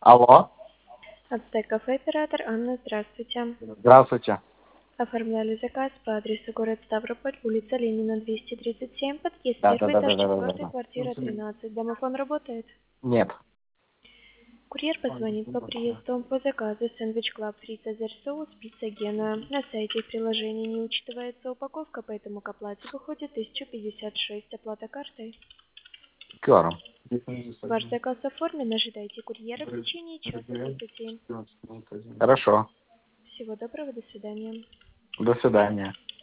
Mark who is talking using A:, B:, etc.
A: Алло,
B: Ацтек-кафе, оператор Анна, здравствуйте.
A: здравствуйте.
B: Оформляли заказ по адресу город Ставрополь, улица Ленина, 237, подъезд
A: Да, да,
B: 1,
A: да,
B: этаж
A: да, да, да, да.
B: 4, квартира 13. Домофон работает?
A: Нет.
B: Курьер позвонит по приезду по заказу сэндвич Клаб Фри Цезарь соус пицца Гена. На сайте и в приложении не учитывается упаковка, поэтому к оплате выходит 1056, оплата картой.
A: Кёром.
B: Ваш заказ оформлен, ожидайте курьера в течение часа 30.
A: Хорошо.
B: Всего доброго, до свидания.
A: До свидания.